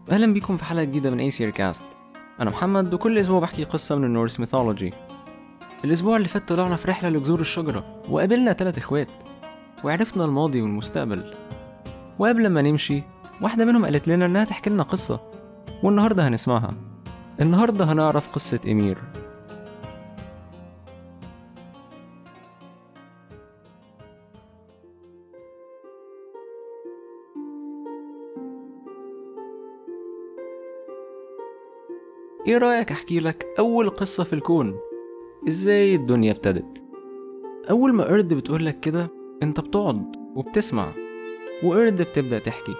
أهلا بيكم في حلقة جديدة من ايسير كاست. أنا محمد وكل أسبوع بحكي قصة من النورس ميثولوجي. الأسبوع اللي فات طلعنا في رحلة لجذور الشجرة وقابلنا 3 إخوات وعرفنا الماضي والمستقبل. وقبل ما نمشي واحدة منهم قالت لنا إنها تحكي لنا قصة، والنهاردة هنسمعها. النهاردة هنعرف قصة إمير. إيه رأيك أحكي لك أول قصة في الكون؟ إزاي الدنيا ابتدت؟ أول ما قرد بتقولك كده أنت بتقعد وبتسمع، وقرد بتبدأ تحكي.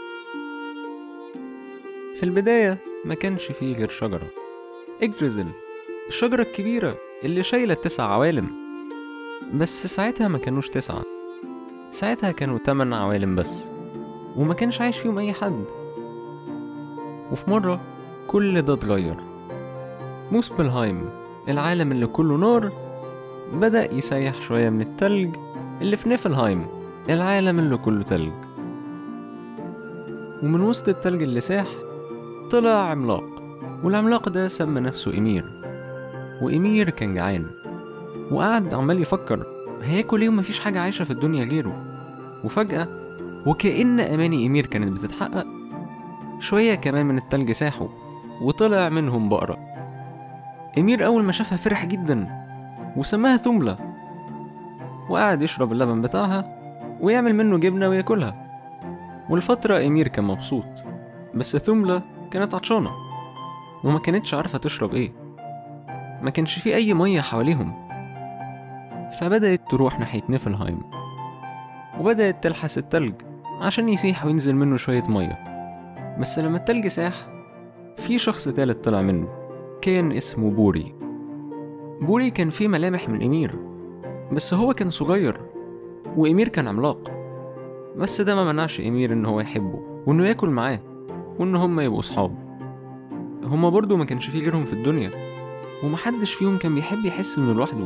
في البداية ما كانش فيه غير شجرة إجدرزل، الشجرة الكبيرة اللي شايلة 9 عوالم. بس ساعتها ما كانوش 9، ساعتها كانوا 8 عوالم بس، وما كانش عايش فيهم أي حد. وفي مرة كل ده اتغير. موسبلهايم، العالم اللي كله نار، بدأ يسيح شوية من التلج اللي في نيفلهايم، العالم اللي كله تلج. ومن وسط التلج اللي ساح طلع عملاق، والعملاق ده سمى نفسه إمير. وإمير كان جعان وقعد عمال يفكر هياكل ايه ومفيش حاجة عايشة في الدنيا غيره. وفجأة وكأن أماني إمير كانت بتتحقق، شوية كمان من التلج ساحوا وطلع منهم بقرة. إمير أول ما شافها فرح جدا وسماها ثملة، وقعد يشرب اللبن بتاعها ويعمل منه جبنة وياكلها. والفترة إمير كان مبسوط، بس ثملة كانت عطشانة وما كانتش عارفة تشرب ايه، ما كانش فيه أي مية حواليهم. فبدأت تروح ناحية نيفلهايم وبدأت تلحس التلج عشان يسيح وينزل منه شوية مية. بس لما التلج ساح في شخص تالت طلع منه، كان اسمه بوري. بوري كان فيه ملامح من إمير، بس هو كان صغير وإمير كان عملاق. بس ده ما منعش إمير إن هو يحبه وإنه ياكل معاه وإن هما يبقوا صحاب. هما برضو ما كانش فيه غيرهم في الدنيا، ومحدش فيهم كان بيحب يحس إنه لوحده.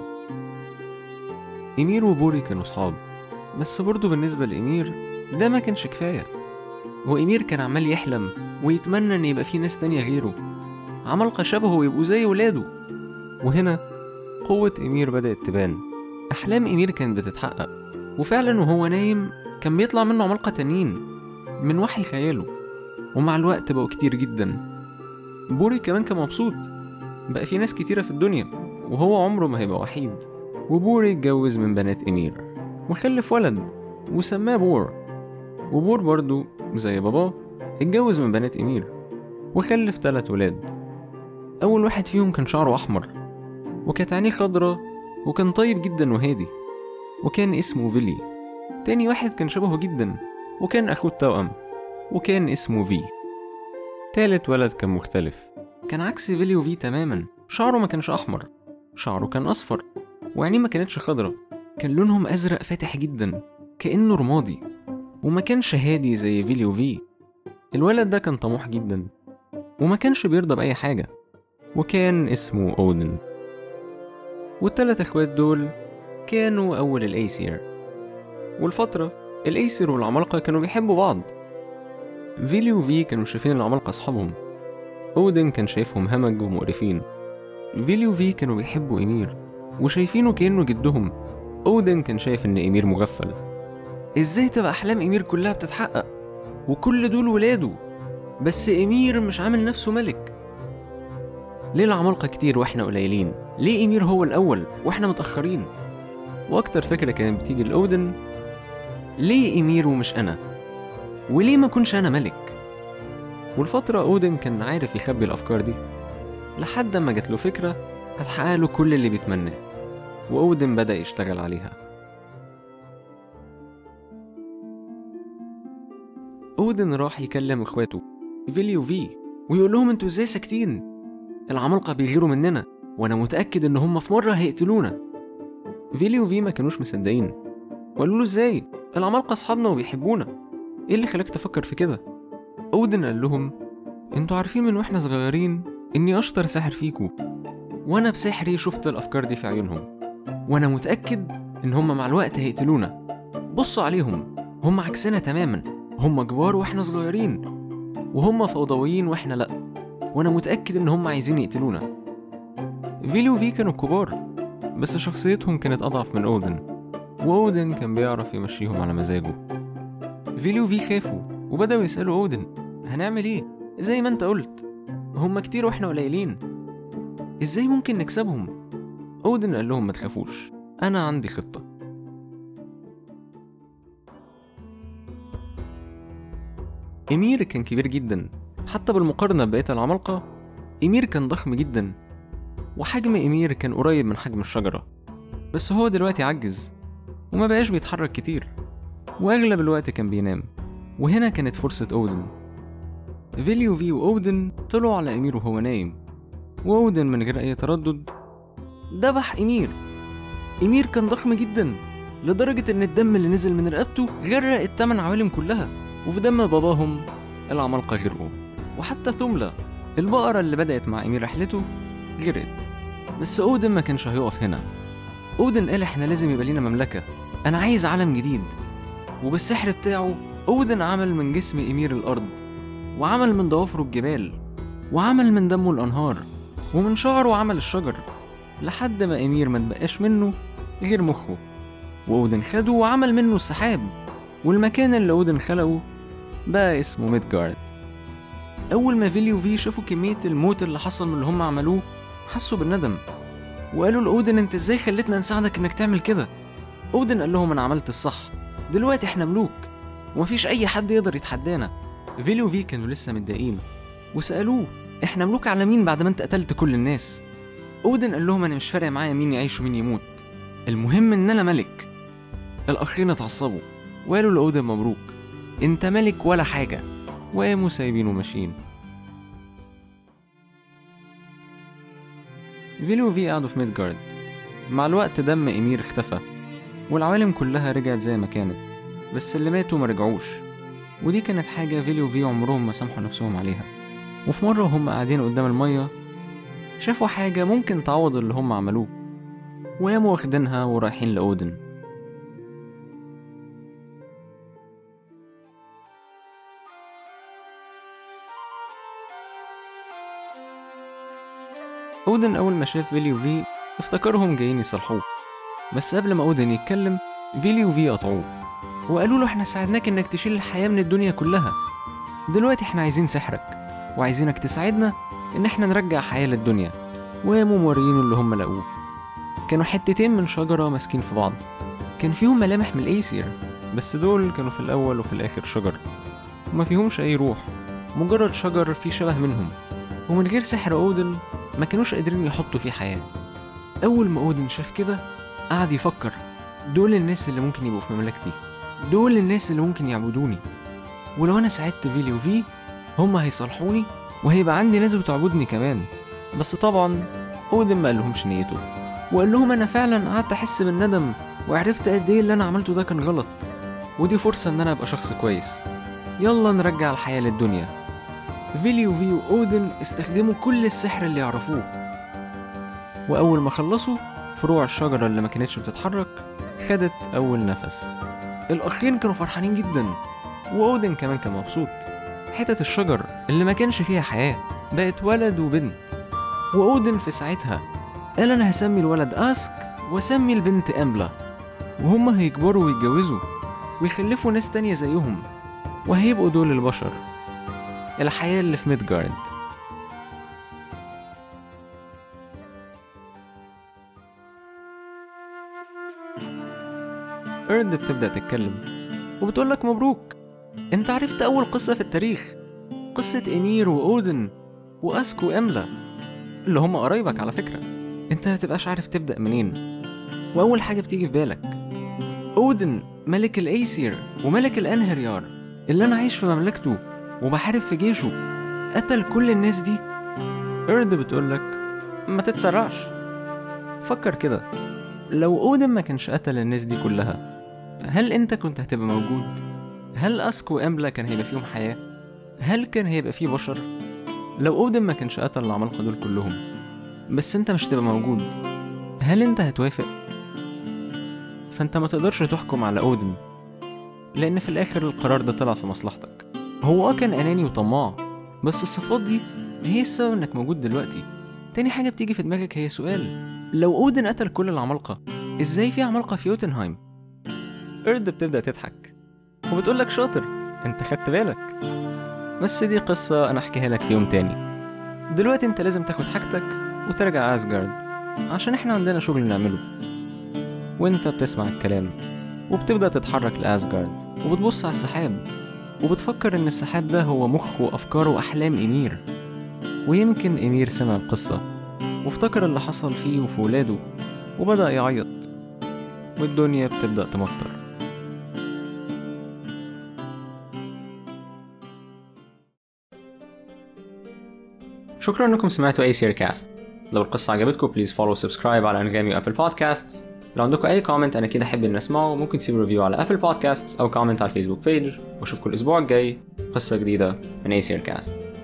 إمير وبوري كانوا صحاب، بس برضو بالنسبة لإمير ده ما كانش كفاية. وإمير كان عمال يحلم ويتمنى إن يبقى فيه ناس تانية غيره، عمالقة شبهه ويبقوا زي ولاده. وهنا قوة إمير بدأت تبان. أحلام إمير كانت بتتحقق، وفعلا وهو نايم كان بيطلع منه عمالقة تانيين من وحي خياله، ومع الوقت بقوا كتير جدا. بوري كمان كان مبسوط، بقى في ناس كتيرة في الدنيا وهو عمره ما هيبقى وحيد. وبوري اتجوز من بنات إمير وخلف ولد وسماه بور. وبور برضو زي باباه اتجوز من بنات إمير وخلف 3 ولاد. أول واحد فيهم كان شعره أحمر وكانت عينيه خضرة وكان طيب جدا وهادي، وكان اسمه فيلي. تاني واحد كان شبهه جدا وكان أخوه التوأم وكان اسمه في. تالت ولد كان مختلف، كان عكس فيلي وفي تماما. شعره ما كانش أحمر، شعره كان أصفر، وعينيه ما كانتش خضرة، كان لونهم أزرق فاتح جدا كأنه رمادي، وما كانش هادي زي فيلي وفي. الولد ده كان طموح جدا وما كانش بيرضى بأي حاجة، وكان اسمه أودن. والتلات اخوات دول كانوا أول الأيسير. والفترة الأيسير والعمالقة كانوا بيحبوا بعض. فيلي وفي كانوا شايفين العمالقة أصحابهم، أودن كان شايفهم همج ومقرفين. فيلي وفي كانوا بيحبوا إمير وشايفينه كأنه جدهم. أودن كان شايف إن إمير مغفل. إزاي تبقى أحلام إمير كلها بتتحقق وكل دول ولاده، بس إمير مش عامل نفسه ملك؟ ليه العمالقة كتير وإحنا قليلين؟ ليه إمير هو الأول وإحنا متأخرين؟ وأكتر فكرة كانت بتيجي لأودن، ليه إمير ومش أنا؟ وليه ما كنش أنا ملك؟ والفترة أودن كان عارف يخبي الأفكار دي لحد ما جات له فكرة هتحقق له كل اللي بيتمناه، وأودن بدأ يشتغل عليها. أودن راح يكلم إخواته فيلي وفي ويقول لهم انتوا ازاي ساكتين؟ العمالقة بيغيروا مننا وانا متأكد ان هم في مرة هيقتلونا. فيلي وفي ما كانوش مصدقين وقالوا له ازاي؟ العمالقة اصحابنا وبيحبونا، ايه اللي خلاك تفكر في كده؟ أودن قال لهم انتوا عارفين من واحنا صغيرين اني اشطر ساحر فيكو، وانا بسحري شفت الافكار دي في عيونهم، وانا متأكد ان هم مع الوقت هيقتلونا. بصوا عليهم، هم عكسنا تماما، هم كبار واحنا صغيرين. وهم فوضويين واحنا لأ، وانا متأكد ان هم عايزين يقتلونا. فيلي وفي كانوا كبار، بس شخصيتهم كانت أضعف من أودن، وأودن كان بيعرف يمشيهم على مزاجه. فيلي وفي خافوا وبدأوا يسألوا أودن هنعمل ايه؟ زي ما انت قلت هم كتير واحنا قليلين، ازاي ممكن نكسبهم؟ أودن قال لهم ما تخافوش، أنا عندي خطة. إمير كان كبير جدا، حتى بالمقارنة ببقية العمالقة إمير كان ضخم جدا، وحجم إمير كان قريب من حجم الشجرة. بس هو دلوقتي عجز وما بقاش بيتحرك كتير، وأغلب الوقت كان بينام. وهنا كانت فرصة أودن. فيلي وفي وأودن طلعوا على إمير وهو نايم، وأودن من غير أي تردد دبح إمير. إمير كان ضخم جدا لدرجة إن الدم اللي نزل من رقبته غرق التمن عوالم كلها، وفي دم باباهم العمالقة غرقوا، وحتى ثملة البقرة اللي بدأت مع إمير رحلته غرقت. بس أودن ما كانش هيقف هنا. أودن قال إحنا لازم يبقى لينا مملكة، أنا عايز عالم جديد. وبالسحر بتاعه أودن عمل من جسم إمير الأرض، وعمل من ضوافره الجبال، وعمل من دمه الأنهار، ومن شعره عمل الشجر، لحد ما إمير ما تبقاش منه غير مخه. وأودن خده وعمل منه السحاب، والمكان اللي أودن خلقه بقى اسمه ميدجارد. أول ما فيلي وفي شافوا كمية الموت اللي حصل من اللي هم عملوه حسوا بالندم، وقالوا لأودن انت ازاي خلتنا نساعدك انك تعمل كده؟ أودن قال لهم انا عملت الصح، دلوقتي احنا ملوك ومفيش اي حد يقدر يتحدانا. فيلي وفي كانوا لسه متضايقين وسألوه احنا ملوك على مين بعد ما انت قتلت كل الناس؟ أودن قال لهم انا مش فارق معايا مين يعيش ومين يموت، المهم ان انا ملك. الاخرين اتعصبوا وقالوا لأودن مبروك انت ملك ولا حاجة، وقاموا سايبينه ماشيين. فيلي وفي قعدوا في ميدجارد. مع الوقت دم إمير اختفى والعوالم كلها رجعت زي ما كانت، بس اللي ماتوا ما رجعوش، ودي كانت حاجة فيلي وفي عمرهم ما سامحوا نفسهم عليها. وفي مرة وهم قاعدين قدام المية شافوا حاجة ممكن تعوض اللي هم عملوه، وقاموا واخدينها ورايحين لأودن. أودن أول ما شاف فيلي وفي افتكرهم جايين يصلحوه، بس قبل ما أودن يتكلم فيلي وفي قطعوه وقالوا له احنا ساعدناك انك تشيل الحياة من الدنيا كلها، دلوقتي احنا عايزين سحرك وعايزينك تساعدنا ان احنا نرجع حياة للدنيا. وقاموا موريينه اللي هم لقوه. كانوا حتتين من شجرة ماسكين في بعض، كان فيهم ملامح من الأيسير، بس دول كانوا في الأول وفي الآخر شجر وما فيهمش أي روح، مجرد شجر فيه شبه منهم، ومن غير سحر أودن ما كانوش قادرين يحطوا فيه حياة. أول ما أودن شاف كده قعد يفكر دول الناس اللي ممكن يبقوا في مملكتي، دول الناس اللي ممكن يعبدوني، ولو أنا ساعدت فيلي وفي هم هيصالحوني وهيبقى عندي ناس بتعبدني كمان. بس طبعا أودن ما قالهمش نيته، وقال لهم أنا فعلا قعدت أحس بالندم وعرفت قد إيه اللي أنا عملته ده كان غلط، ودي فرصة إن أنا أبقى شخص كويس، يلا نرجع الحياة للدنيا. فيلي وفي وأودن استخدموا كل السحر اللي يعرفوه، وأول ما خلصوا فروع الشجرة اللي ما كانتش بتتحرك خدت أول نفس. الأخين كانوا فرحانين جدا، وأودن كمان كان مبسوط. حتة الشجر اللي ما كانش فيها حياة بقت ولد وبنت، وأودن في ساعتها قال أنا هسمي الولد آسك وسمي البنت أملا، وهم هيكبروا ويتجوزوا ويخلفوا ناس تانية زيهم، وهيبقوا دول البشر، الحياة اللي في ميدجارد. إرد بتبدأ تتكلم وبتقولك مبروك، انت عرفت أول قصة في التاريخ، قصة إمير وأودن وآسك وأملا اللي هم قرايبك على فكرة. انت متبقاش عارف تبدأ منين، وأول حاجة بتيجي في بالك أودن ملك الأيسير وملك الأنهريار اللي أنا عايش في مملكته وبحارب في جيشه، قتل كل الناس دي. إرد بتقولك ما تتسرعش، فكر كده، لو أودن ما كانش قتل الناس دي كلها هل انت كنت هتبقى موجود؟ هل آسك وأملا كان هيبقى فيهم حياة؟ هل كان هيبقى فيه بشر؟ لو أودن ما كانش قتل العمالقة دول كلهم بس انت مش هتبقى موجود، هل انت هتوافق؟ فانت ما تقدرش تحكم على أودن، لأن في الآخر القرار ده طلع في مصلحتك. هو كان أناني وطماع بس الصفات دي هي السبب انك موجود دلوقتي. تاني حاجة بتيجي في دماغك هي سؤال: لو أودن قتل كل العمالقة، ازاي في عمالقة في يوتنهايم؟ إرد بتبدأ تضحك وبتقولك شاطر، انت خدت بالك. بس دي قصة انا احكيها لك في يوم تاني. دلوقتي انت لازم تاخد حاجتك وترجع أسجارد، عشان احنا عندنا شغل نعمله. وانت بتسمع الكلام وبتبدأ تتحرك لأسجارد، وبتبص على السحاب وبتفكر ان السحاب ده هو مخ وأفكار وأحلام إيمير. ويمكن إيمير سمع القصة وافتكر اللي حصل فيه وفي ولاده وبدأ يعيط، والدنيا بتبدأ تمطر. شكرا انكم سمعتوا ايسير كاست. لو القصة عجبتكم بليز فولو سبسكرايب على انغامي وابل بودكاست. لو عندكم اي كومنت انا كده احب ان اسمعه، ممكن تسيبوا ريفيو على ابل بودكاست او كومنت على الفيسبوك بيج. واشوفكم الاسبوع الجاي قصة جديدة من ايسير كاست.